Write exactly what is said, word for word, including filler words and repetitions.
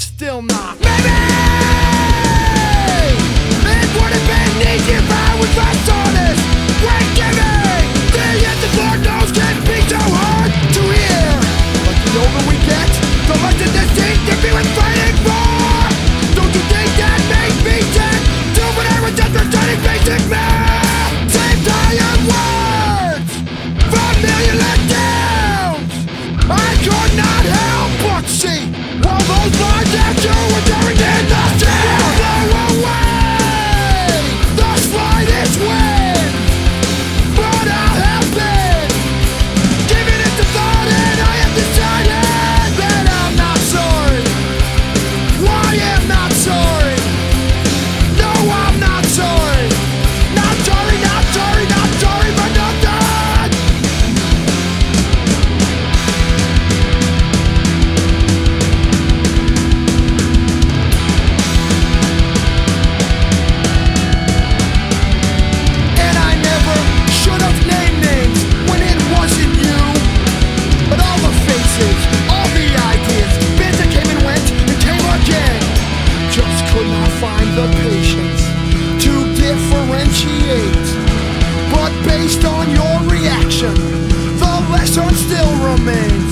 still not. Maybe it would have been easier if I was less honest. When giving the end of Lord knows can be so hard to hear. But the older we get, the less it there seems to be worth fighting for. Don't you think that makes me sick? Do whatever just for studying basic math. Same tired words from million letdowns. I could not help but see all those lines that you were tearing in the sand. Blow away the slightest wind, but I'll have been giving it the thought, and I have decided that I'm not sorry. I am not sorry. No, I'm not sorry. Not sorry, not sorry, not sorry for nothing. And I never should have named names when it wasn't you. But all the faces, all the ideas, bits that came and went and came again. Just could not find the patience to differentiate. But based on your reaction, the lesson still remains.